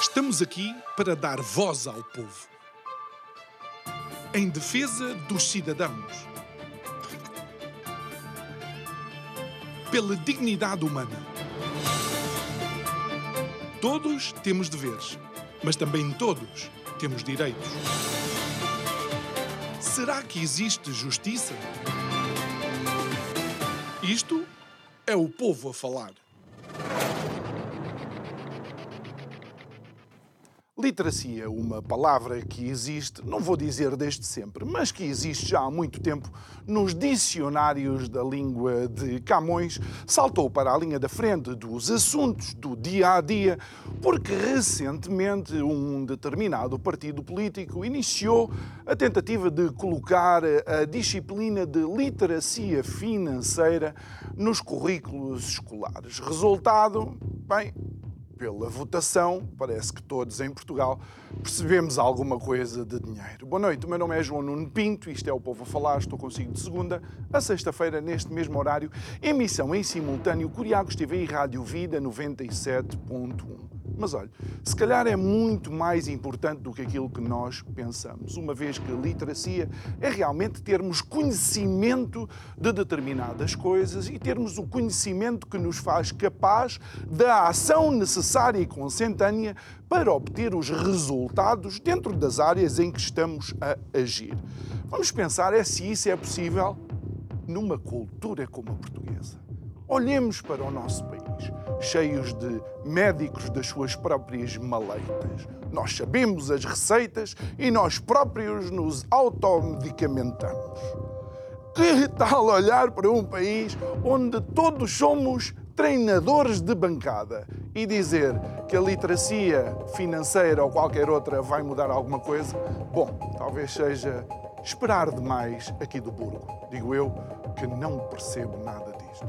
Estamos aqui para dar voz ao povo, em defesa dos cidadãos, pela dignidade humana. Todos temos deveres, mas também todos temos direitos. Será que existe justiça? Isto é o povo a falar. Literacia, uma palavra que existe, não vou dizer desde sempre, mas que existe já há muito tempo nos dicionários da língua de Camões, saltou para a linha da frente dos assuntos do dia-a-dia, porque recentemente um determinado partido político iniciou a tentativa de colocar a disciplina de literacia financeira nos currículos escolares. Resultado, bem, pela votação, parece que todos em Portugal percebemos alguma coisa de dinheiro. Boa noite, o meu nome é João Nuno Pinto, isto é o Povo a Falar, estou consigo de segunda a sexta-feira, neste mesmo horário, emissão em simultâneo Curiacos TV e Rádio Vida 97.1. Mas olha, se calhar é muito mais importante do que aquilo que nós pensamos, uma vez que literacia é realmente termos conhecimento de determinadas coisas e termos o conhecimento que nos faz capaz da ação necessária e consentânea para obter os resultados dentro das áreas em que estamos a agir. Vamos pensar se isso é possível numa cultura como a portuguesa. Olhemos para o nosso país, cheios de médicos das suas próprias maleitas. Nós sabemos as receitas e nós próprios nos automedicamentamos. Que tal olhar para um país onde todos somos treinadores de bancada e dizer que a literacia financeira ou qualquer outra vai mudar alguma coisa? Bom, talvez seja esperar demais aqui do burgo. Digo eu que não percebo nada disto.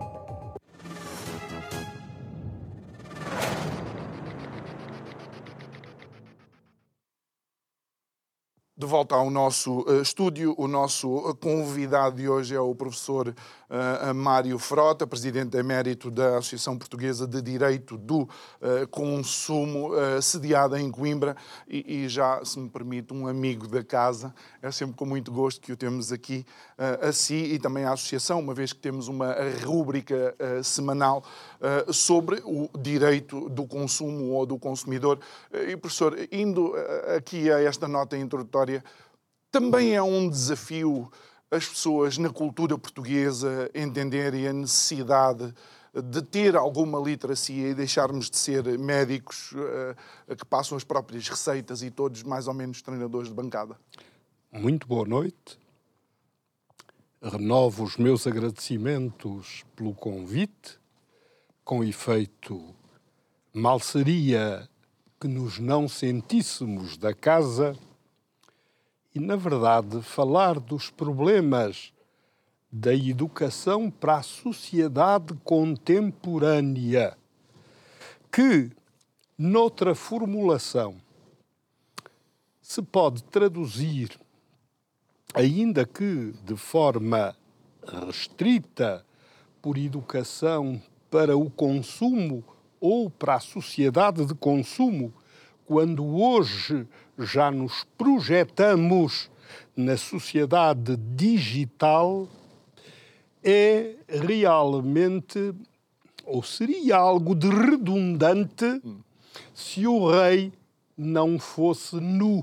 De volta ao nosso estúdio, o nosso convidado de hoje é o professor Mário Frota, presidente emérito da Associação Portuguesa de Direito do Consumo, sediada em Coimbra, e já, se me permite, um amigo da casa. É sempre com muito gosto que o temos aqui, a si e também à Associação, uma vez que temos uma rúbrica semanal sobre o direito do consumo ou do consumidor. E, professor, indo aqui a esta nota introdutória, também é um desafio as pessoas na cultura portuguesa entenderem a necessidade de ter alguma literacia e deixarmos de ser médicos que passam as próprias receitas e todos mais ou menos treinadores de bancada. Muito boa noite. Renovo os meus agradecimentos pelo convite. Com efeito, mal seria que nos não sentíssemos da casa. E, na verdade, falar dos problemas da educação para a sociedade contemporânea, que, noutra formulação, se pode traduzir, ainda que de forma restrita, por educação para o consumo ou para a sociedade de consumo, quando hoje já nos projetamos na sociedade digital, é realmente, ou seria algo de redundante, se o rei não fosse nu.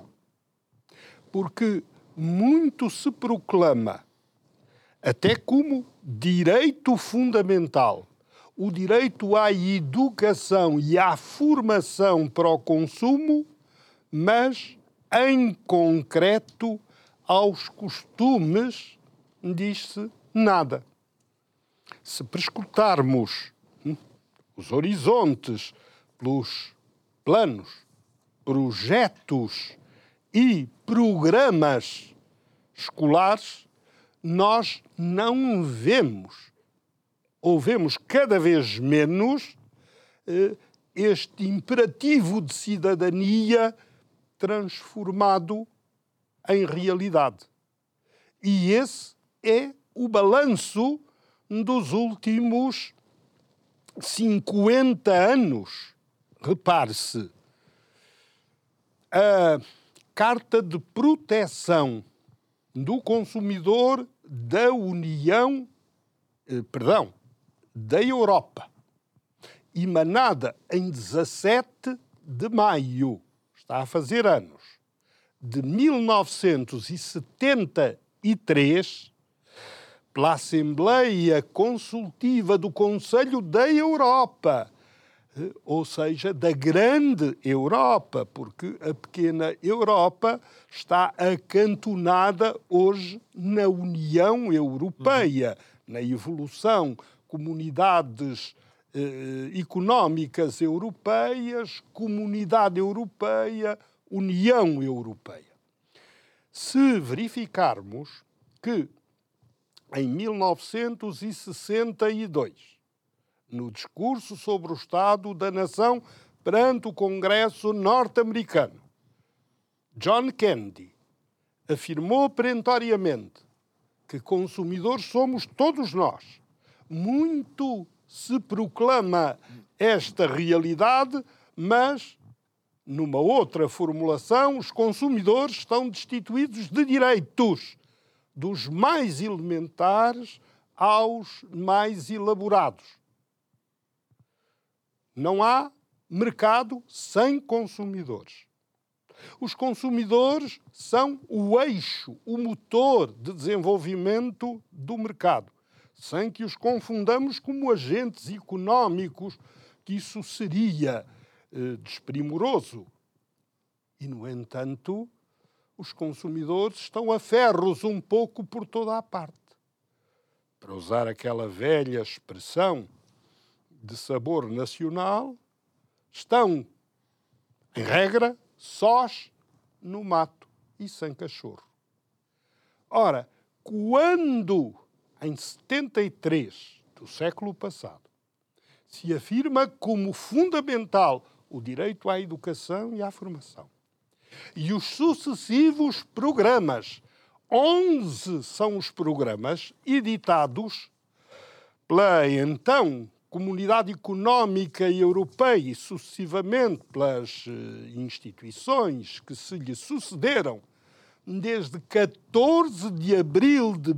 Porque muito se proclama, até como direito fundamental, o direito à educação e à formação para o consumo, mas, em concreto, aos costumes, diz-se nada. Se prescrutarmos os horizontes pelos planos, projetos e programas escolares, nós não vemos, ou vemos cada vez menos, este imperativo de cidadania transformado em realidade. E esse é o balanço dos últimos 50 anos. Repare-se, a Carta de Proteção do Consumidor da da Europa, emanada em 17 de maio, está a fazer anos, de 1973, pela Assembleia Consultiva do Conselho da Europa, ou seja, da grande Europa, porque a pequena Europa está acantonada hoje na União Europeia, na evolução, comunidades económicas europeias, Comunidade Europeia, União Europeia. Se verificarmos que em 1962, no discurso sobre o Estado da Nação perante o Congresso norte-americano, John Kennedy afirmou perentoriamente que consumidores somos todos nós. Muito se proclama esta realidade, mas, numa outra formulação, os consumidores estão destituídos de direitos, dos mais elementares aos mais elaborados. Não há mercado sem consumidores. Os consumidores são o eixo, o motor de desenvolvimento do mercado, sem que os confundamos como agentes económicos, que isso seria desprimoroso. E, no entanto, os consumidores estão a ferros um pouco por toda a parte. Para usar aquela velha expressão de sabor nacional, estão, em regra, sós no mato e sem cachorro. Ora, quando, em 73 do século passado, se afirma como fundamental o direito à educação e à formação, e os sucessivos programas, 11 são os programas editados pela, então, Comunidade Económica Europeia e, sucessivamente, pelas instituições que se lhe sucederam, desde 14 de abril de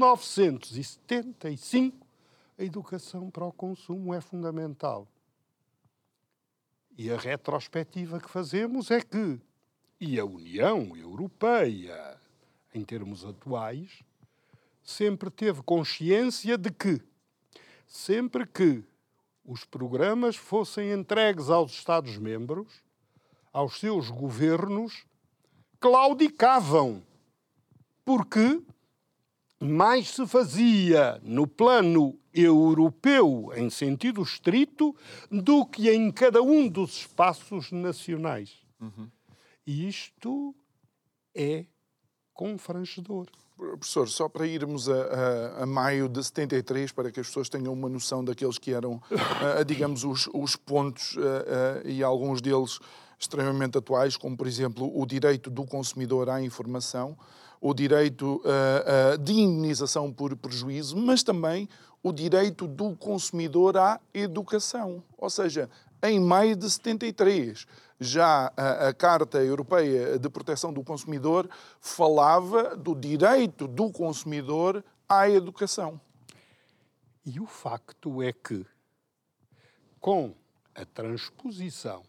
1975, a educação para o consumo é fundamental. E a retrospectiva que fazemos é que, e a União Europeia, em termos atuais, sempre teve consciência de que, sempre que os programas fossem entregues aos Estados-membros, aos seus governos, claudicavam, porque mais se fazia no plano europeu, em sentido estrito, do que em cada um dos espaços nacionais. E isto é confrangedor. Professor, só para irmos a maio de 73, para que as pessoas tenham uma noção daqueles que eram, digamos, os pontos, e alguns deles extremamente atuais, como, por exemplo, o direito do consumidor à informação, o direito de indemnização por prejuízo, mas também o direito do consumidor à educação. Ou seja, em maio de 73, já a Carta Europeia de Proteção do Consumidor falava do direito do consumidor à educação. E o facto é que, com a transposição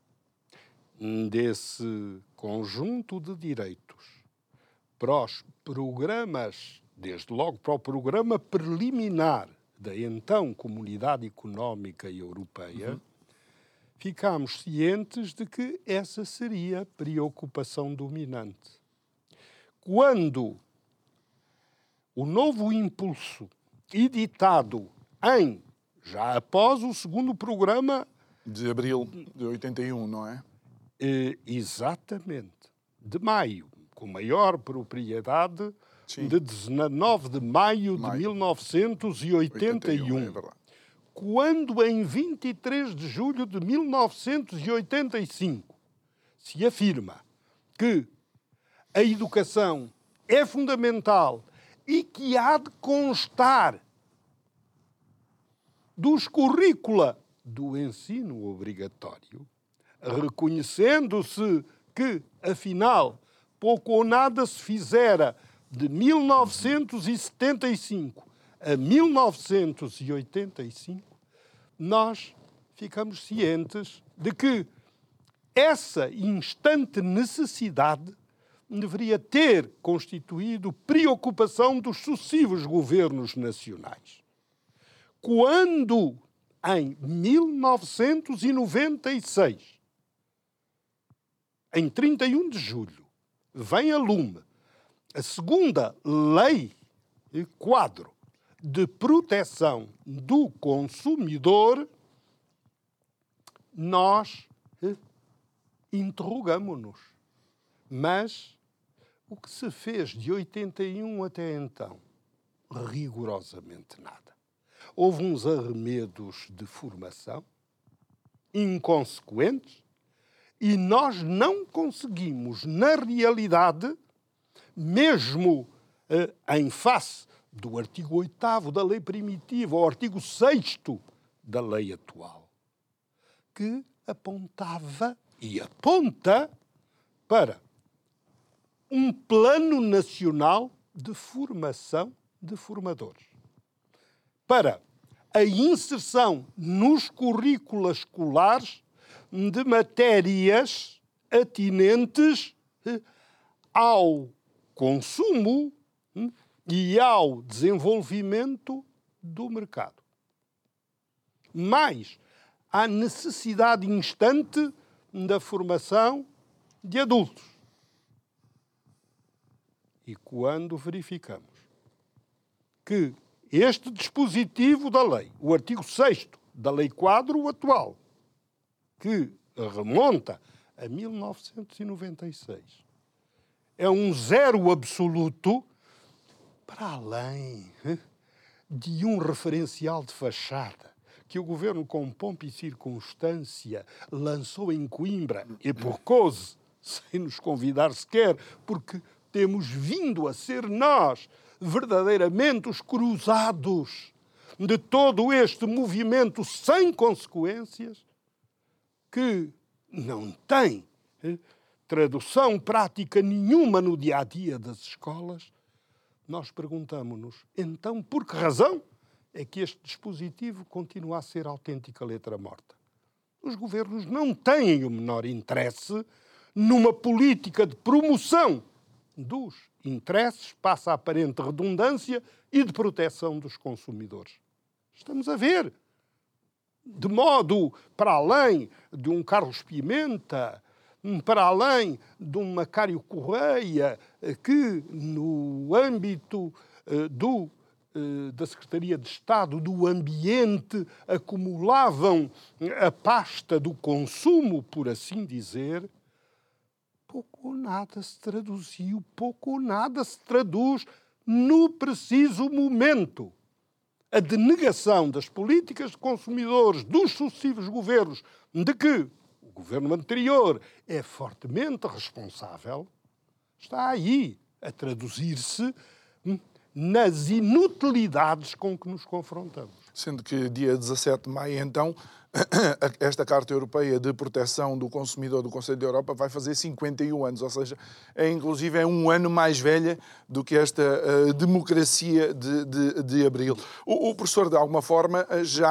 desse conjunto de direitos para os programas, desde logo para o programa preliminar da então Comunidade Económica Europeia, ficámos cientes de que essa seria a preocupação dominante. Quando o novo impulso editado já após o segundo programa... De abril de 81, não é? Exatamente. De maio, com maior propriedade, Sim. de 19 de maio de 1981. É verdade. Quando, em 23 de julho de 1985, se afirma que a educação é fundamental e que há de constar dos currícula do ensino obrigatório, reconhecendo-se que, afinal, pouco ou nada se fizera de 1975 a 1985, nós ficamos cientes de que essa instante necessidade deveria ter constituído preocupação dos sucessivos governos nacionais. Quando, em 1996, em 31 de julho, vem a lume a segunda lei quadro de proteção do consumidor, nós interrogamo-nos. Mas o que se fez de 81 até então? Rigorosamente nada. Houve uns arremedos de formação inconsequentes e nós não conseguimos, na realidade, mesmo em face do artigo 8º da lei primitiva, ao artigo 6º da lei atual, que apontava e aponta para um plano nacional de formação de formadores, para a inserção nos currículos escolares de matérias atinentes ao consumo e ao desenvolvimento do mercado. Mais à necessidade instante da formação de adultos. E quando verificamos que este dispositivo da lei, o artigo 6º da lei quadro atual, que remonta a 1996, é um zero absoluto, para além de um referencial de fachada que o governo, com pompa e circunstância, lançou em Coimbra, e por causa, sem nos convidar sequer, porque temos vindo a ser nós verdadeiramente os cruzados de todo este movimento sem consequências, que não tem tradução prática nenhuma no dia-a-dia das escolas. Nós perguntamos-nos, então, por que razão é que este dispositivo continua a ser autêntica letra morta? Os governos não têm o menor interesse numa política de promoção dos interesses, passa a aparente redundância, e de proteção dos consumidores. Estamos a ver, de modo para além de um Carlos Pimenta, para além de um Macário Correia, que no âmbito da Secretaria de Estado do Ambiente acumulavam a pasta do consumo, por assim dizer, pouco ou nada se traduziu, pouco ou nada se traduz no preciso momento. A denegação das políticas de consumidores dos sucessivos governos, de que o governo anterior é fortemente responsável, está aí a traduzir-se nas inutilidades com que nos confrontamos. Sendo que dia 17 de maio, então, esta Carta Europeia de Proteção do Consumidor do Conselho da Europa vai fazer 51 anos, ou seja, inclusive é um ano mais velha do que esta democracia de Abril. O professor, de alguma forma,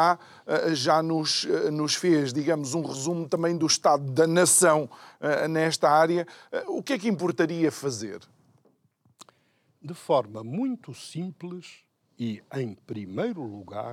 já nos fez, digamos, um resumo também do estado da nação nesta área. O que é que importaria fazer? De forma muito simples e, em primeiro lugar,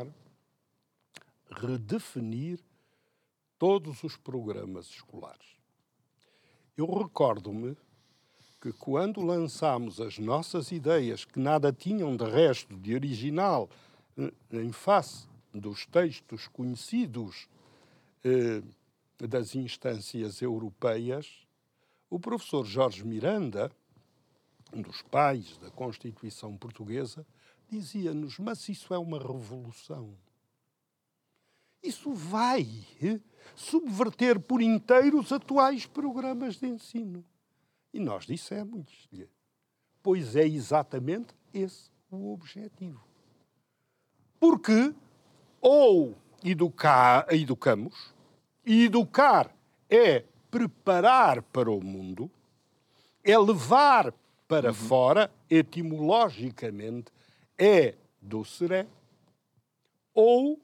redefinir todos os programas escolares. Eu recordo-me que quando lançámos as nossas ideias, que nada tinham de resto de original em face dos textos conhecidos das instâncias europeias, o professor Jorge Miranda, um dos pais da Constituição Portuguesa, dizia-nos, mas isso é uma revolução. Isso vai subverter por inteiro os atuais programas de ensino. E nós dissemos-lhe, pois é exatamente esse o objetivo. Porque ou educamos, e educar é preparar para o mundo, é levar para fora, etimologicamente, é docere, ou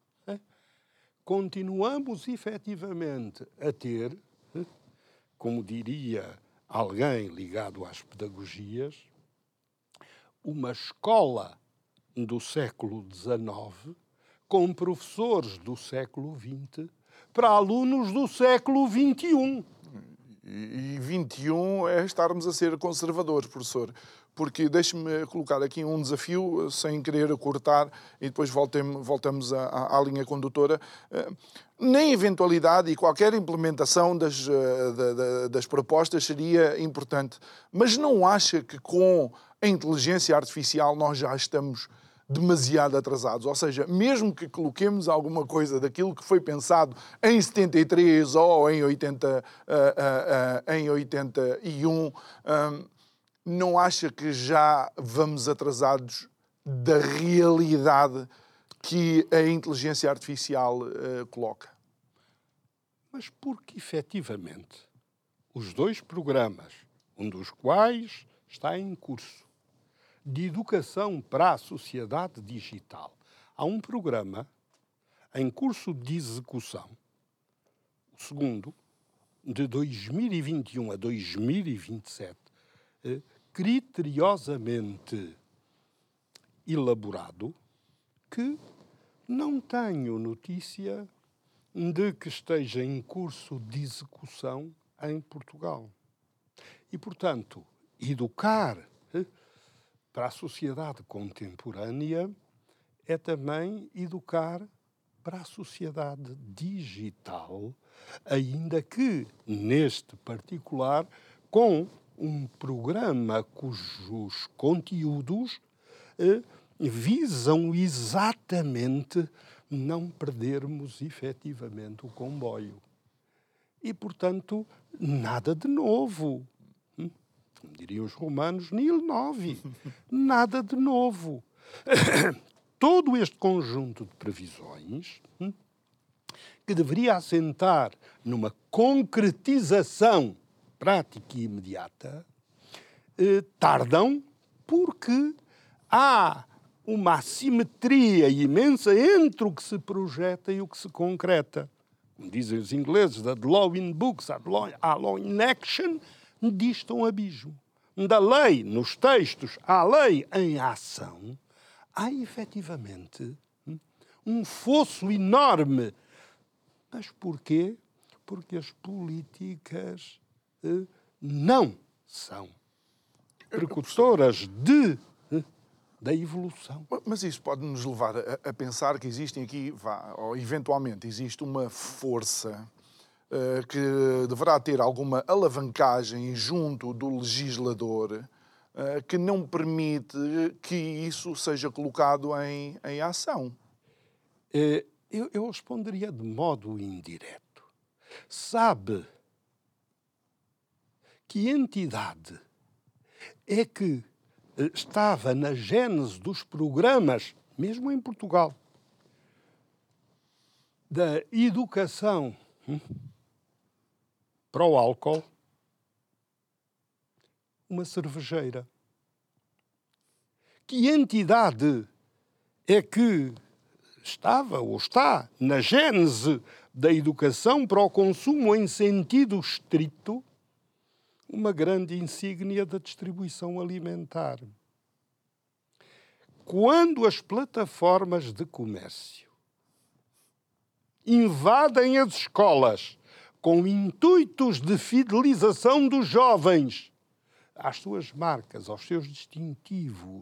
continuamos efetivamente a ter, como diria alguém ligado às pedagogias, uma escola do século XIX com professores do século XX para alunos do século XXI. E 21 é estarmos a ser conservadores, professor. Porque deixe-me colocar aqui um desafio, sem querer cortar, e depois voltamos à linha condutora. Na eventualidade, e qualquer implementação das propostas seria importante, mas não acha que com a inteligência artificial nós já estamos demasiado atrasados? Ou seja, mesmo que coloquemos alguma coisa daquilo que foi pensado em 73 ou em 81, não acha que já vamos atrasados da realidade que a inteligência artificial coloca? Mas porque, efetivamente, os dois programas, um dos quais está em curso, de educação para a sociedade digital, há um programa em curso de execução, o segundo, de 2021 a 2027, criteriosamente elaborado, que não tenho notícia de que esteja em curso de execução em Portugal. E, portanto, educar para a sociedade contemporânea é também educar para a sociedade digital, ainda que, neste particular, com um programa cujos conteúdos visam exatamente não perdermos efetivamente o comboio. E, portanto, nada de novo. Como diriam os romanos, nihil novi. Nada de novo. Todo este conjunto de previsões que deveria assentar numa concretização prática e imediata, tardam porque há uma assimetria imensa entre o que se projeta e o que se concreta. Como dizem os ingleses, da law in books à law in action, dista um abismo. Da lei nos textos à lei em ação, há efetivamente um fosso enorme. Mas porquê? Porque as políticas não são precursoras da evolução. Mas isso pode nos levar a pensar que existem aqui, ou eventualmente existe uma força que deverá ter alguma alavancagem junto do legislador que não permite que isso seja colocado em ação. Eu responderia de modo indireto. Sabe que entidade é que estava na gênese dos programas, mesmo em Portugal, da educação para o álcool? Uma cervejeira. Que entidade é que estava ou está na gênese da educação para o consumo em sentido estrito? Uma grande insígnia da distribuição alimentar. Quando as plataformas de comércio invadem as escolas com intuitos de fidelização dos jovens às suas marcas, aos seus distintivos,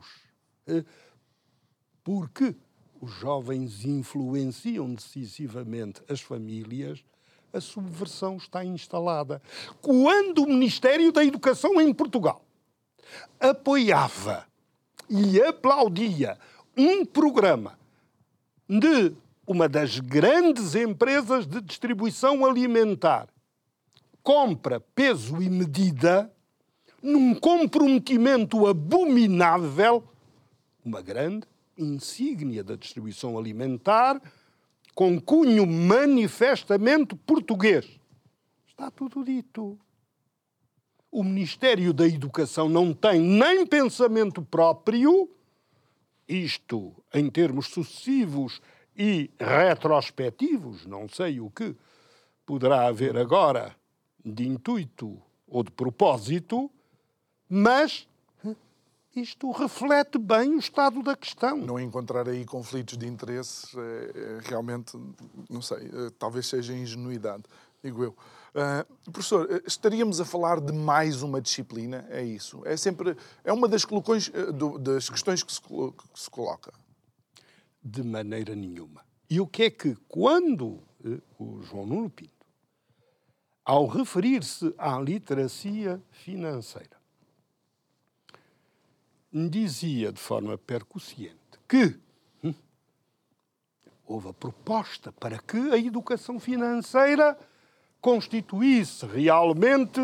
porque os jovens influenciam decisivamente as famílias, a subversão está instalada. Quando o Ministério da Educação em Portugal apoiava e aplaudia um programa de uma das grandes empresas de distribuição alimentar, compra, peso e medida, num comprometimento abominável, uma grande insígnia da distribuição alimentar, com cunho manifestamente português. Está tudo dito. O Ministério da Educação não tem nem pensamento próprio, isto em termos sucessivos e retrospectivos, não sei o que poderá haver agora de intuito ou de propósito, mas isto reflete bem o estado da questão. Não encontrar aí conflitos de interesses realmente, não sei, talvez seja ingenuidade, digo eu. Professor, estaríamos a falar de mais uma disciplina? É isso? É uma das questões que se coloca. De maneira nenhuma. E o que é que, quando o João Nuno Pinto, ao referir-se à literacia financeira, dizia de forma percussiente que houve a proposta para que a educação financeira constituísse realmente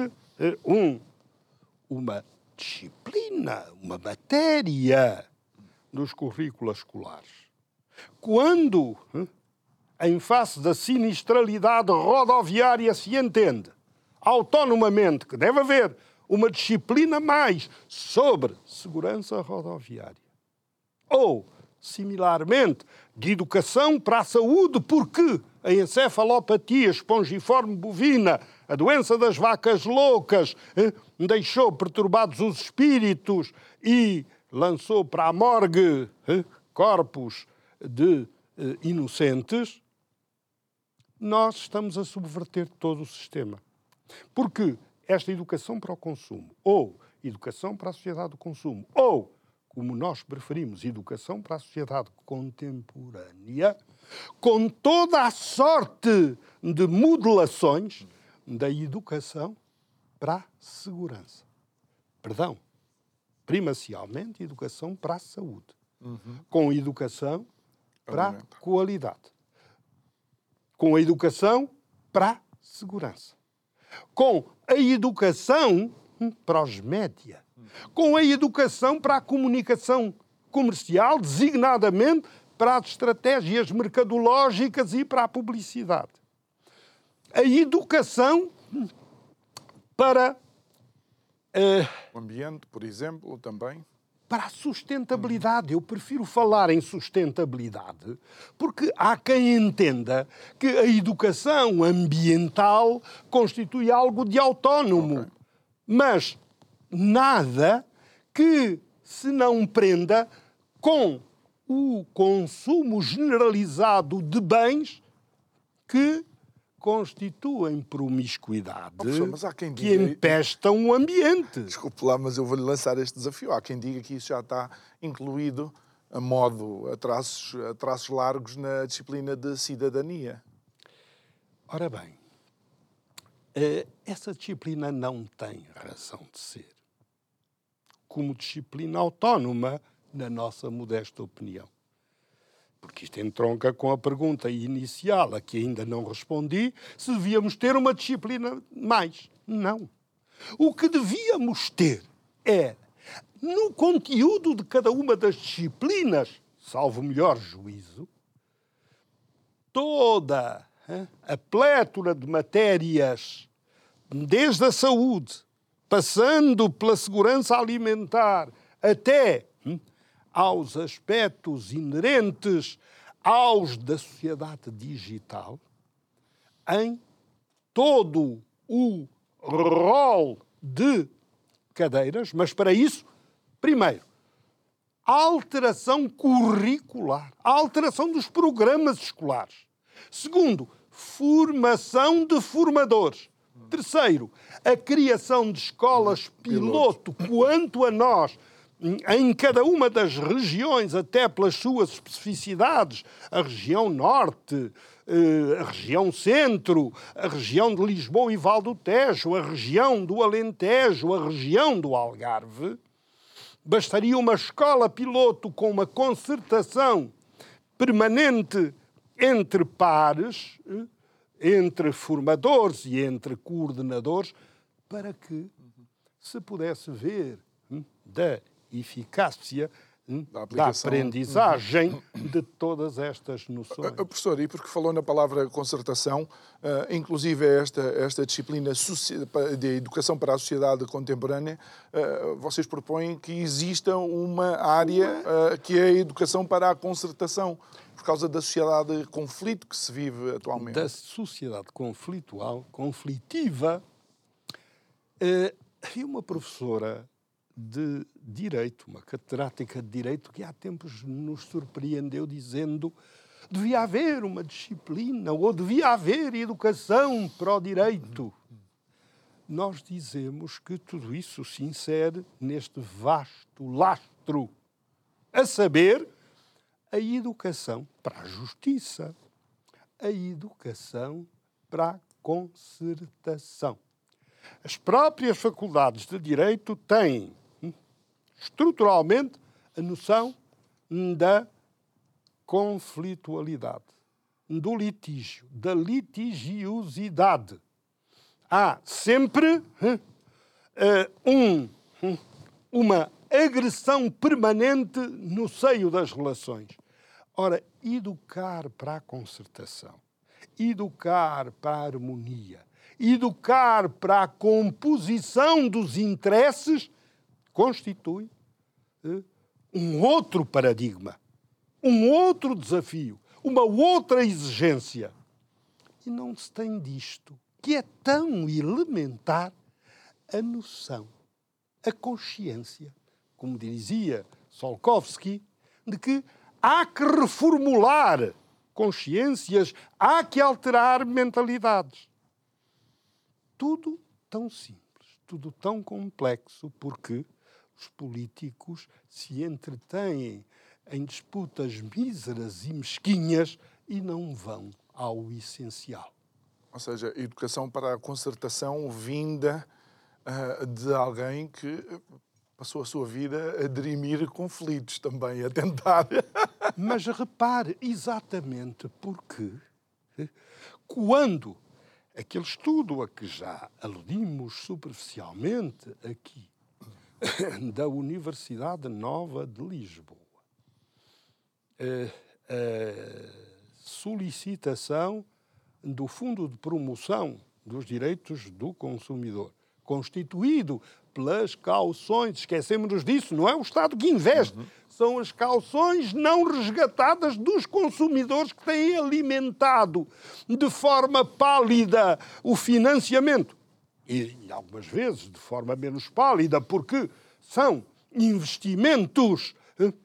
uma disciplina, uma matéria dos currículos escolares. Quando, em face da sinistralidade rodoviária, se entende autonomamente que deve haver uma disciplina mais sobre segurança rodoviária, ou, similarmente, de educação para a saúde, porque a encefalopatia espongiforme bovina, a doença das vacas loucas, deixou perturbados os espíritos e lançou para a morgue corpos de inocentes, nós estamos a subverter todo o sistema. Porque esta educação para o consumo, ou educação para a sociedade do consumo, ou, como nós preferimos, educação para a sociedade contemporânea, com toda a sorte de modelações da educação para a segurança. Perdão, primacialmente educação para a saúde, com educação para a qualidade, com a educação para a segurança, com a educação para os média, com a educação para a comunicação comercial, designadamente para as estratégias mercadológicas e para a publicidade. A educação para o ambiente, por exemplo, também. Para a sustentabilidade. Eu prefiro falar em sustentabilidade porque há quem entenda que a educação ambiental constitui algo de autónomo. Okay. Mas nada que se não prenda com o consumo generalizado de bens que constituem promiscuidade, mas há quem que diga... empestam o ambiente. Desculpe lá, mas eu vou-lhe lançar este desafio. Há quem diga que isso já está incluído a modo, a traços largos, na disciplina de cidadania. Ora bem, essa disciplina não tem razão de ser como disciplina autónoma, na nossa modesta opinião. Porque isto entronca com a pergunta inicial, a que ainda não respondi, se devíamos ter uma disciplina mais. Não. O que devíamos ter é, no conteúdo de cada uma das disciplinas, salvo o melhor juízo, toda a plétora de matérias, desde a saúde, passando pela segurança alimentar, até aos aspectos inerentes aos da sociedade digital, em todo o rol de cadeiras, mas para isso, primeiro, a alteração curricular, a alteração dos programas escolares. Segundo, formação de formadores. Terceiro, a criação de escolas piloto quanto a nós, em cada uma das regiões, até pelas suas especificidades, a região norte, a região centro, a região de Lisboa e Val do Tejo, a região do Alentejo, a região do Algarve, bastaria uma escola piloto com uma concertação permanente entre pares, entre formadores e entre coordenadores, para que se pudesse ver da eficácia da aprendizagem de todas estas noções. Professor, e porque falou na palavra concertação, inclusive esta disciplina de educação para a sociedade contemporânea, vocês propõem que exista uma área que é a educação para a concertação, por causa da sociedade de conflito que se vive atualmente. Da sociedade conflitiva, havia uma professora de Direito, uma catedrática de Direito, que há tempos nos surpreendeu dizendo que devia haver uma disciplina ou devia haver educação para o direito. Nós dizemos que tudo isso se insere neste vasto lastro, a saber, a educação para a justiça, a educação para a concertação. As próprias faculdades de Direito têm estruturalmente a noção da conflitualidade, do litígio, da litigiosidade. Há sempre uma agressão permanente no seio das relações. Ora, educar para a concertação, educar para a harmonia, educar para a composição dos interesses constitui um outro paradigma, um outro desafio, uma outra exigência. E não se tem disto, que é tão elementar, a noção, a consciência, como dizia Tsiolkovsky, de que há que reformular consciências, há que alterar mentalidades. Tudo tão simples, tudo tão complexo, porque os políticos se entretêm em disputas míseras e mesquinhas e não vão ao essencial. Ou seja, educação para a concertação vinda de alguém que passou a sua vida a dirimir conflitos também, a tentar. Mas repare, exatamente porque quando aquele estudo a que já aludimos superficialmente aqui, da Universidade Nova de Lisboa, a solicitação do Fundo de Promoção dos Direitos do Consumidor, constituído pelas cauções, esquecemos-nos disso, não é o Estado que investe, são as cauções não resgatadas dos consumidores que têm alimentado de forma pálida o financiamento. E algumas vezes de forma menos pálida, porque são investimentos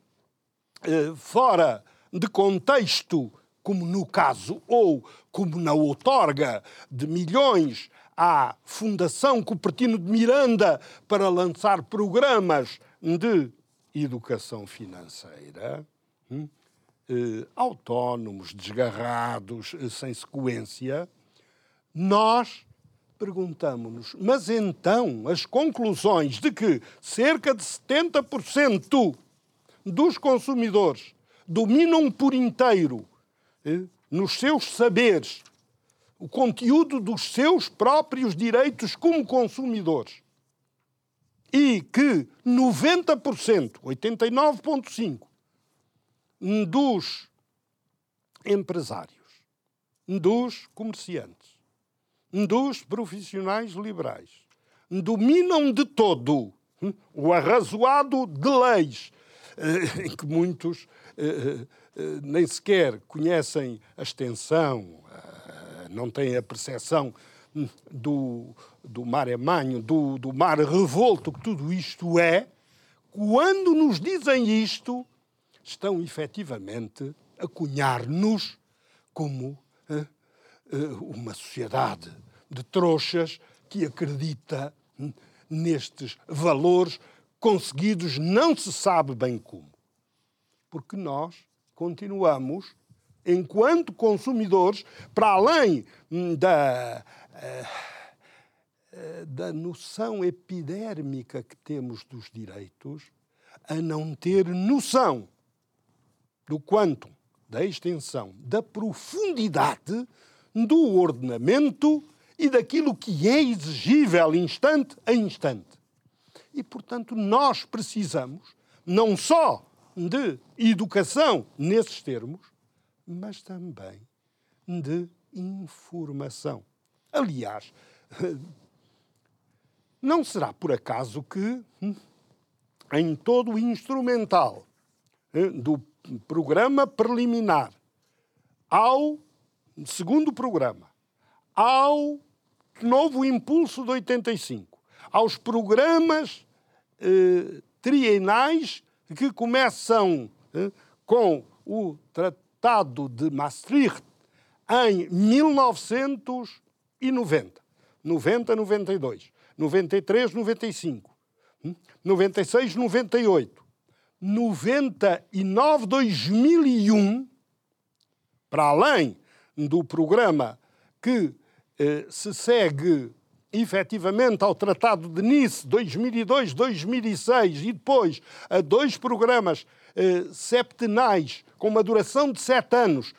fora de contexto, como no caso, ou como na outorga de milhões à Fundação Cupertino de Miranda para lançar programas de educação financeira, autónomos, desgarrados, sem sequência, nós perguntamos-nos, mas então as conclusões de que cerca de 70% dos consumidores dominam por inteiro nos seus saberes o conteúdo dos seus próprios direitos como consumidores e que 90%, 89,5% dos empresários, dos comerciantes, dos profissionais liberais dominam de todo o arrazoado de leis em que muitos nem sequer conhecem a extensão, não têm a percepção do mare magnum, do mar revolto que tudo isto é. Quando nos dizem isto, estão efetivamente a cunhar-nos como uma sociedade de trouxas que acredita nestes valores conseguidos não se sabe bem como. Porque nós continuamos, enquanto consumidores, para além da noção epidérmica que temos dos direitos, a não ter noção do quantum, da extensão, da profundidade do ordenamento e daquilo que é exigível instante a instante. E, portanto, nós precisamos não só de educação nesses termos, mas também de informação. Aliás, não será por acaso que em todo o instrumental do programa preliminar ao segundo programa, ao novo impulso de 85, aos programas trienais que começam com o Tratado de Maastricht em 1990, 92, 93, 95, 96, 98, 99, 2001, para além do programa que se segue efetivamente ao Tratado de Nice 2002, 2006 e depois a 2 programas septenais com uma duração de 7 anos,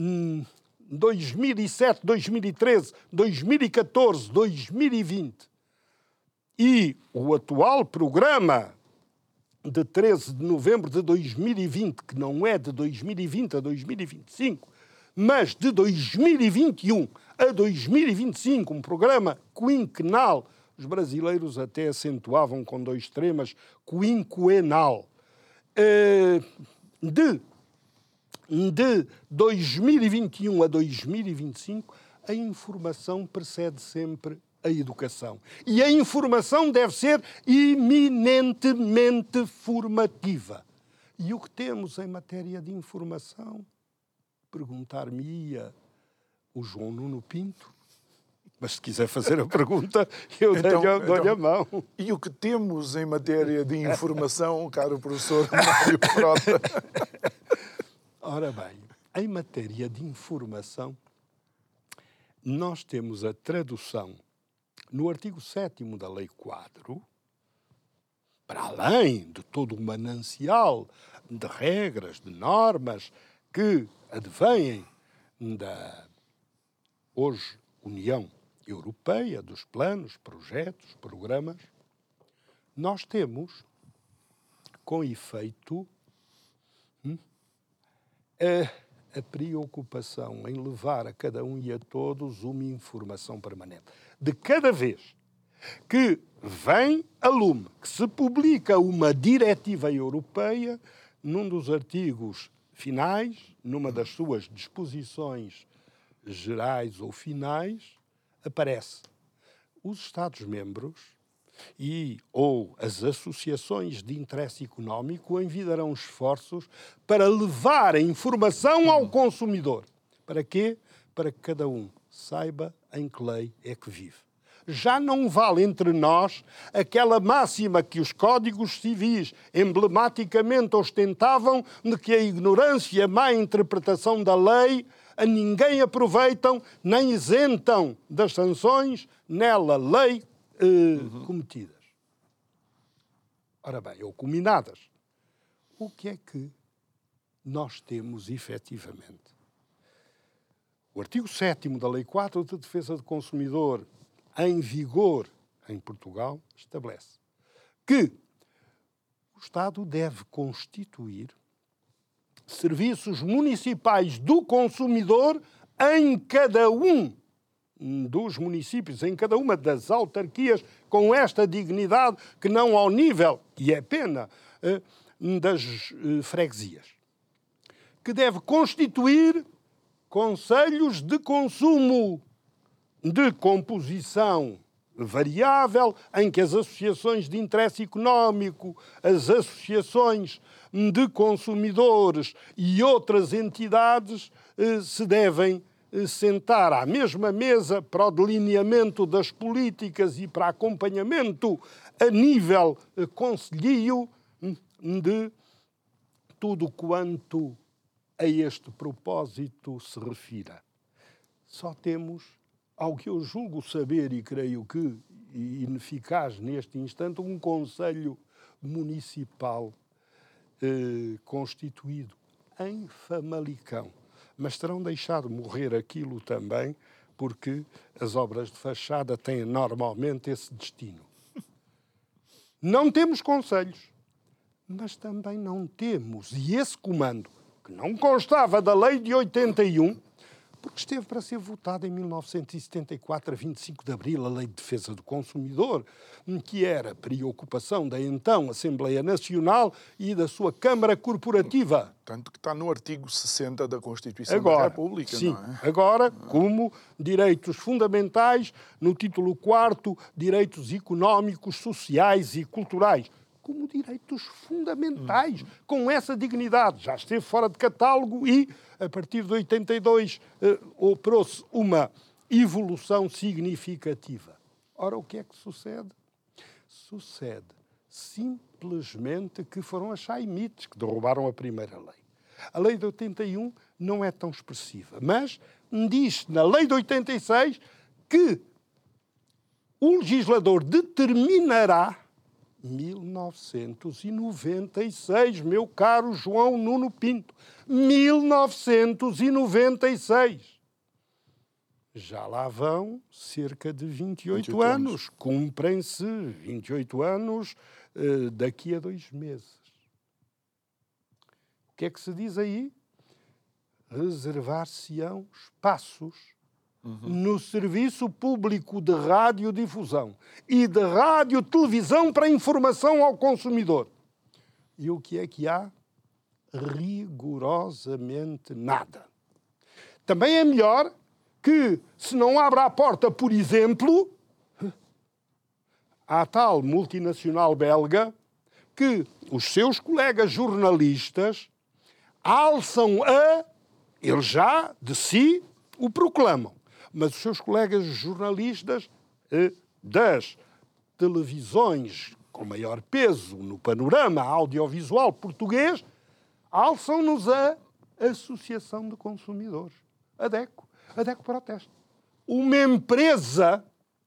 2007, 2013, 2014, 2020 e o atual programa de 13 de novembro de 2020, que não é de 2020 a 2025, mas de 2021 a 2025, um programa quinquenal. Os brasileiros até acentuavam com 2 extremas, quinquenal. De 2021 a 2025, a informação precede sempre a educação. E a informação deve ser eminentemente formativa. E o que temos em matéria de informação? Perguntar-me-ia o João Nuno Pinto, mas se quiser fazer a pergunta, eu dou-lhe a mão. E o que temos em matéria de informação, caro professor Mário Frota? Ora bem, em matéria de informação, nós temos a tradução no artigo 7º da Lei Quadro, para além de todo o manancial de regras, de normas que advêm da hoje União Europeia, dos planos, projetos, programas, nós temos, com efeito, a preocupação em levar a cada um e a todos uma informação permanente. De cada vez que vem a lume, que se publica uma diretiva europeia, num dos artigos finais, numa das suas disposições gerais ou finais, aparece os Estados-membros ou as associações de interesse económico envidarão esforços para levar a informação ao consumidor. Para quê? Para que cada um saiba em que lei é que vive. Já não vale entre nós aquela máxima que os códigos civis emblematicamente ostentavam de que a ignorância e a má interpretação da lei a ninguém aproveitam nem isentam das sanções nela lei cometidas. Ora bem, ou combinadas. O que é que nós temos efetivamente? O artigo 7º da Lei 4 de Defesa do Consumidor, em vigor em Portugal, estabelece que o Estado deve constituir serviços municipais do consumidor em cada um dos municípios, em cada uma das autarquias, com esta dignidade que não ao nível, e é pena, das freguesias. Que deve constituir conselhos de consumo de composição variável, em que as associações de interesse económico, as associações de consumidores e outras entidades se devem sentar à mesma mesa para o delineamento das políticas e para acompanhamento a nível concelhio de tudo quanto a este propósito se refira. Só temos, ao que eu julgo saber e creio que ineficaz neste instante, um Conselho Municipal constituído em Famalicão. Mas terão deixado morrer aquilo também, porque as obras de fachada têm normalmente esse destino. Não temos conselhos, mas também não temos, e esse comando, que não constava da lei de 81, porque esteve para ser votada em 1974, a 25 de abril, a Lei de Defesa do Consumidor, que era preocupação da então Assembleia Nacional e da sua Câmara Corporativa. Tanto que está no artigo 60 da Constituição da República, sim, não é? Agora, como direitos fundamentais, no título 4º, direitos económicos, sociais e culturais. Como direitos fundamentais, com essa dignidade. Já esteve fora de catálogo e, a partir de 82, operou-se uma evolução significativa. Ora, o que é que sucede? Sucede simplesmente que foram as chaimites que derrubaram a primeira lei. A lei de 81 não é tão expressiva, mas diz na lei de 86 que o legislador determinará 1996, meu caro João Nuno Pinto. 1996. Já lá vão cerca de 28 anos. Cumprem-se 28 anos daqui a 2 meses. O que é que se diz aí? Reservar-se-ão espaços no serviço público de radiodifusão e de radiotelevisão para informação ao consumidor. E o que é que há? Rigorosamente nada. Também é melhor que, se não abra a porta, por exemplo, à tal multinacional belga, que os seus colegas jornalistas alçam eles já de si o proclamam, mas os seus colegas jornalistas das televisões com maior peso no panorama audiovisual português alçam-nos a Associação de Consumidores, a DECO. A DECO protesta. Uma empresa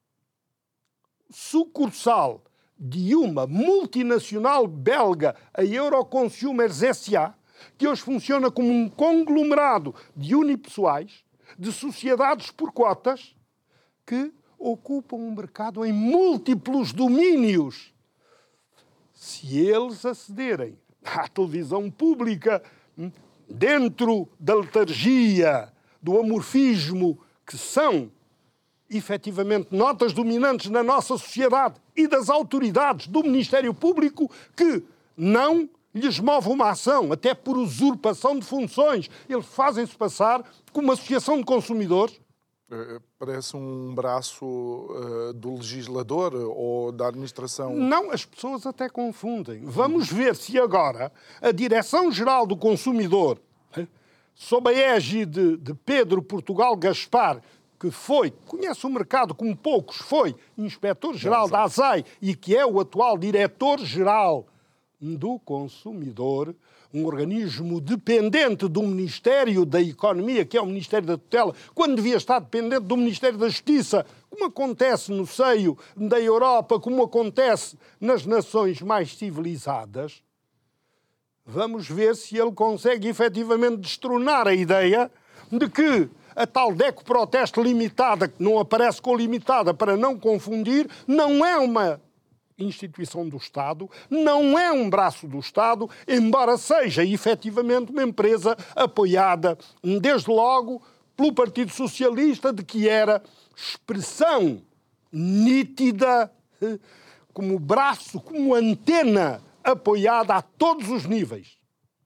sucursal de uma multinacional belga, a Euroconsumers S.A., que hoje funciona como um conglomerado de unipessoais, de sociedades por cotas, que ocupam um mercado em múltiplos domínios. Se eles acederem à televisão pública dentro da letargia, do amorfismo, que são efetivamente notas dominantes na nossa sociedade e das autoridades do Ministério Público, que não lhes move uma ação, até por usurpação de funções. Eles fazem-se passar como uma associação de consumidores. Parece um braço do legislador ou da administração. Não, as pessoas até confundem. Vamos ver se agora a Direção-Geral do Consumidor, sob a égide de Pedro Portugal Gaspar, que conhece o mercado como poucos, foi inspetor-geral da ASAI e que é o atual diretor-geral do Consumidor, um organismo dependente do Ministério da Economia, que é o Ministério da Tutela, quando devia estar dependente do Ministério da Justiça, como acontece no seio da Europa, como acontece nas nações mais civilizadas. Vamos ver se ele consegue efetivamente destronar a ideia de que a tal DECO Proteste Limitada, que não aparece com limitada para não confundir, não é uma instituição do Estado, não é um braço do Estado, embora seja efetivamente uma empresa apoiada, desde logo, pelo Partido Socialista, de que era expressão nítida, como braço, como antena apoiada a todos os níveis.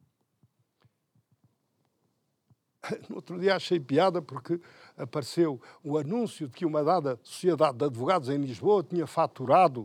No outro dia achei piada porque apareceu o anúncio de que uma dada sociedade de advogados em Lisboa tinha faturado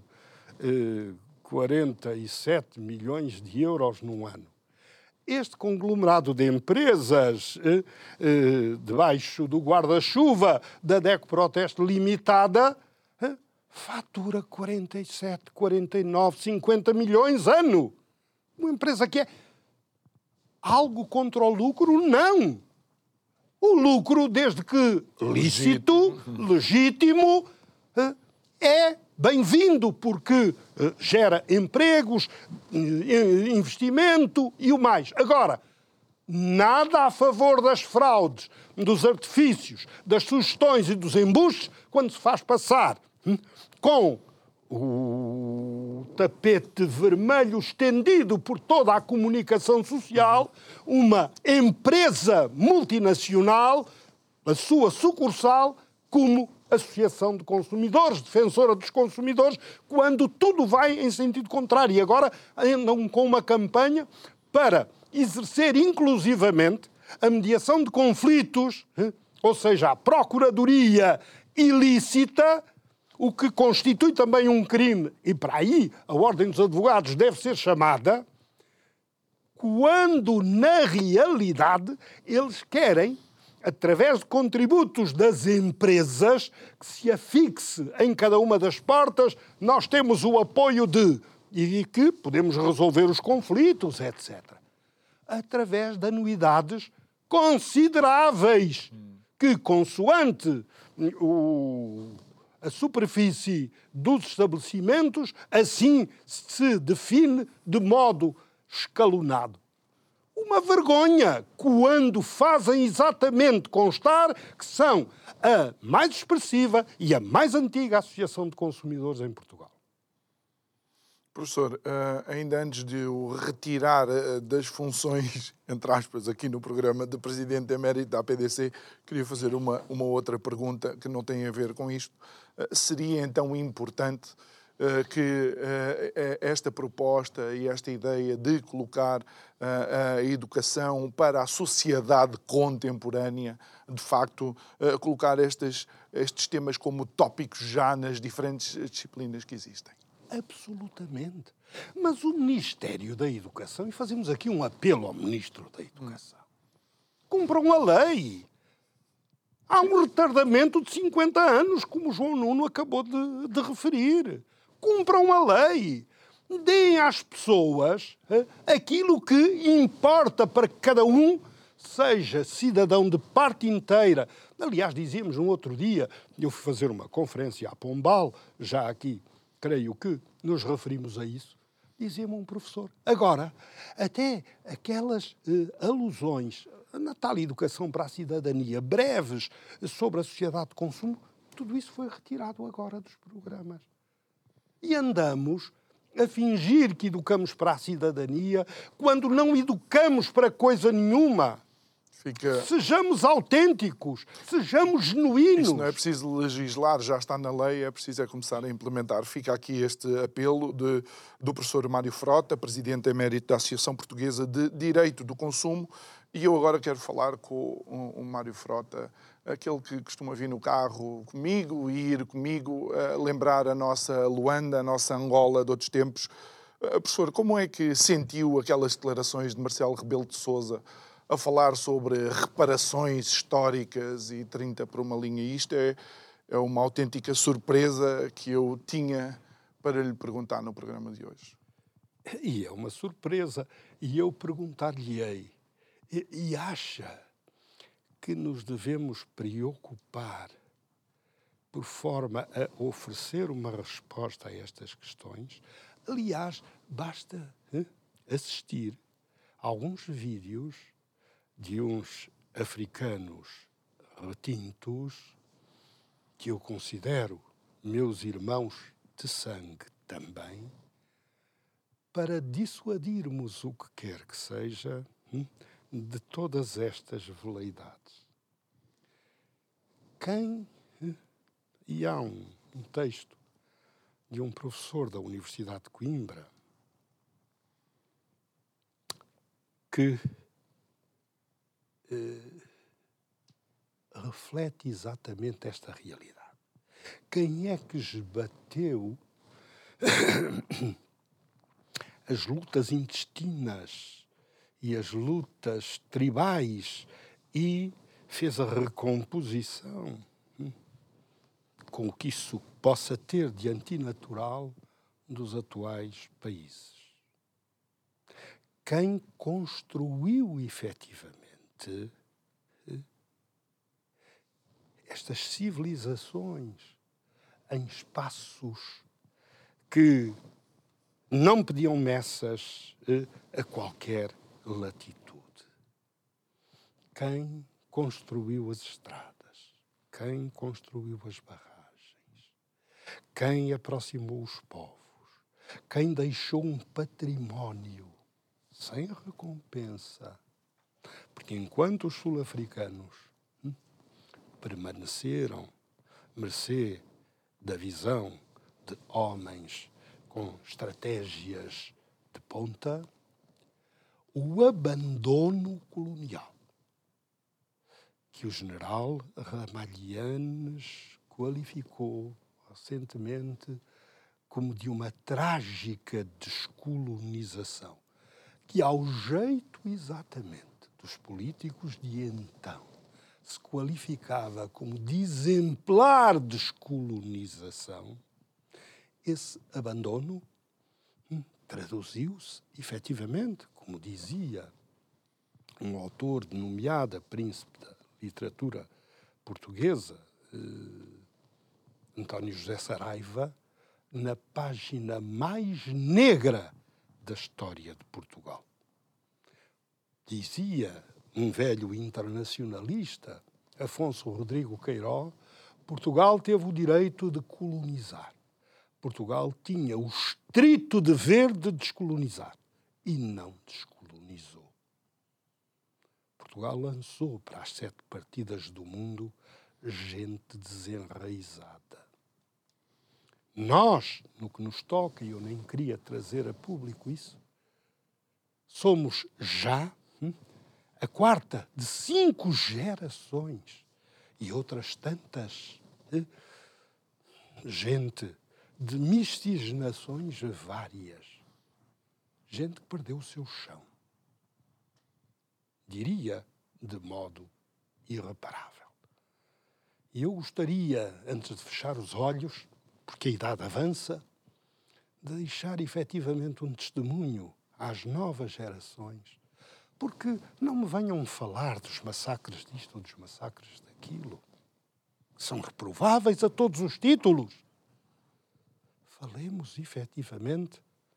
47 milhões de euros num ano. Este conglomerado de empresas debaixo do guarda-chuva da DECO Proteste Limitada fatura 47, 49, 50 milhões ano. Uma empresa que é algo contra o lucro? Não. O lucro, desde que lícito, legítimo, é bem-vindo, porque gera empregos, investimento e o mais. Agora, nada a favor das fraudes, dos artifícios, das sugestões e dos embuches, quando se faz passar com o tapete vermelho estendido por toda a comunicação social, uma empresa multinacional, a sua sucursal, como Associação de Consumidores, defensora dos consumidores, quando tudo vai em sentido contrário. E agora andam com uma campanha para exercer inclusivamente a mediação de conflitos, ou seja, a procuradoria ilícita, o que constitui também um crime, e para aí a Ordem dos Advogados deve ser chamada, quando na realidade eles querem, através de contributos das empresas, que se afixe em cada uma das portas, nós temos o apoio de, e que podemos resolver os conflitos, etc. Através de anuidades consideráveis, que, consoante a superfície dos estabelecimentos, assim se define de modo escalonado. Uma vergonha quando fazem exatamente constar que são a mais expressiva e a mais antiga Associação de Consumidores em Portugal. Professor, ainda antes de o retirar das funções, entre aspas, aqui no programa de Presidente Emérito da APDC, queria fazer uma outra pergunta que não tem a ver com isto. Seria então importante que esta proposta e esta ideia de colocar a educação para a sociedade contemporânea, de facto, colocar estes temas como tópicos já nas diferentes disciplinas que existem? Absolutamente. Mas o Ministério da Educação, e fazemos aqui um apelo ao Ministro da Educação, cumpram a lei. Há um retardamento de 50 anos, como o João Nuno acabou de referir. Cumpram a lei. Deem às pessoas aquilo que importa para que cada um seja cidadão de parte inteira. Aliás, dizíamos um outro dia, eu fui fazer uma conferência a Pombal, já aqui, creio que nos referimos a isso, dizia-me um professor. Agora, até aquelas alusões na tal educação para a cidadania, breves sobre a sociedade de consumo, tudo isso foi retirado agora dos programas. E andamos a fingir que educamos para a cidadania quando não educamos para coisa nenhuma. Sejamos autênticos, sejamos genuínos. Isso não é preciso legislar, já está na lei, é preciso começar a implementar. Fica aqui este apelo do professor Mário Frota, Presidente Emérito da Associação Portuguesa de Direito do Consumo, e eu agora quero falar com o Mário Frota, aquele que costuma vir no carro comigo e ir comigo, lembrar a nossa Luanda, a nossa Angola de outros tempos. Professor, como é que sentiu aquelas declarações de Marcelo Rebelo de Sousa a falar sobre reparações históricas e 30 por uma linha? Isto é uma autêntica surpresa que eu tinha para lhe perguntar no programa de hoje. E é uma surpresa. E eu perguntar-lhe-ei, e acha que nos devemos preocupar por forma a oferecer uma resposta a estas questões? Aliás, basta assistir a alguns vídeos de uns africanos retintos, que eu considero meus irmãos de sangue também, para dissuadirmos o que quer que seja de todas estas veleidades. E há um texto de um professor da Universidade de Coimbra que reflete exatamente esta realidade. Quem é que esbateu as lutas intestinas e as lutas tribais e fez a recomposição com o que isso possa ter de antinatural dos atuais países? Quem construiu efetivamente estas civilizações em espaços que não pediam messas a qualquer latitude? Quem construiu as estradas? Quem construiu as barragens? quem aproximou os povos, quem deixou um património sem recompensa. Porque enquanto os sul-africanos permaneceram mercê da visão de homens com estratégias de ponta, o abandono colonial, que o general Ramalhianes qualificou recentemente como de uma trágica descolonização, que ao jeito exatamente dos políticos de então se qualificava como de exemplar descolonização, esse abandono traduziu-se, efetivamente, como dizia um autor de nomeada príncipe da literatura portuguesa, António José Saraiva, na página mais negra da história de Portugal. Dizia um velho internacionalista, Afonso Rodrigo Queiró, Portugal teve o direito de colonizar. Portugal tinha o estrito dever de descolonizar e não descolonizou. Portugal lançou para as 7 partidas do mundo gente desenraizada. Nós, no que nos toca, e eu nem queria trazer a público isso, somos já a 4ª de 5 gerações e outras tantas gente de miscigenações várias. Gente que perdeu o seu chão. Diria de modo irreparável. E eu gostaria, antes de fechar os olhos, porque a idade avança, de deixar efetivamente um testemunho às novas gerações. Porque não me venham falar dos massacres disto ou dos massacres daquilo. São reprováveis a todos os títulos. Falemos efetivamente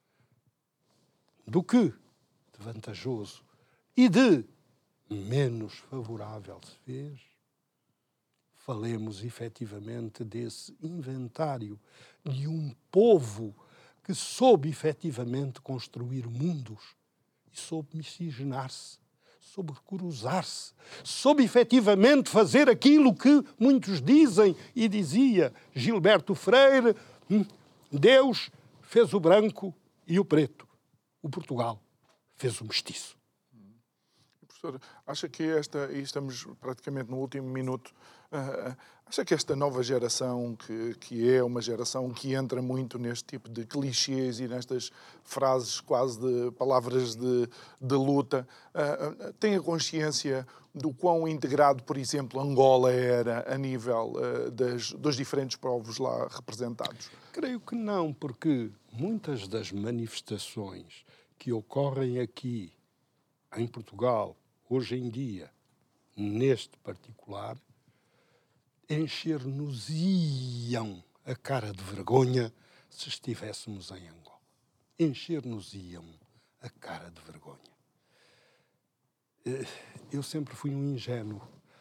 do que de vantajoso e de menos favorável se fez. Falemos efetivamente desse inventário de um povo que soube efetivamente construir mundos e soube miscigenar-se, soube cruzar-se, soube efetivamente fazer aquilo que muitos dizem e dizia Gilberto Freire, Deus fez o branco e o preto, o Portugal fez o mestiço. Professor, acha que e estamos praticamente no último minuto, acha que esta nova geração, que é uma geração que entra muito neste tipo de clichês e nestas frases quase de palavras de luta, tem a consciência do quão integrado, por exemplo, Angola era a nível dos diferentes povos lá representados? Creio que não, porque muitas das manifestações que ocorrem aqui em Portugal, hoje em dia, neste particular, encher-nos-iam a cara de vergonha se estivéssemos em Angola. Encher-nos-iam a cara de vergonha. Eu sempre fui um ingênuo.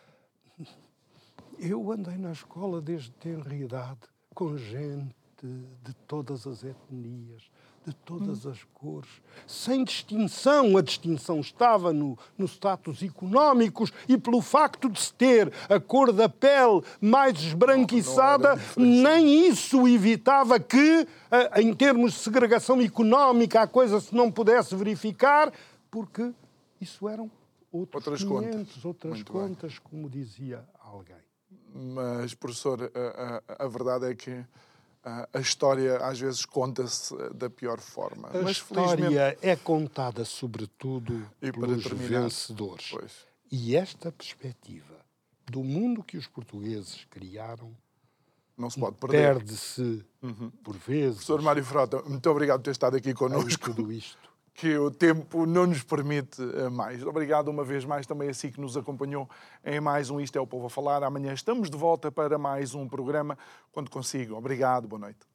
Eu andei na escola desde tenra idade com gente de todas as etnias, de todas as cores, sem distinção. A distinção estava no status económicos e pelo facto de se ter a cor da pele mais esbranquiçada, nem isso evitava que, em termos de segregação económica, a coisa se não pudesse verificar, porque isso eram outras contas, como dizia alguém. Mas, professor, a verdade é que a história às vezes conta-se da pior forma. A história é contada sobretudo pelos vencedores. Pois. E esta perspectiva do mundo que os portugueses criaram não se pode perder. Perde-se por vezes. Professor Mário Frota, muito obrigado por ter estado aqui connosco. Tudo isto. Que o tempo não nos permite mais. Obrigado uma vez mais também a si que nos acompanhou em mais um Isto é o Povo a Falar. Amanhã estamos de volta para mais um programa, quando consigo. Obrigado, boa noite.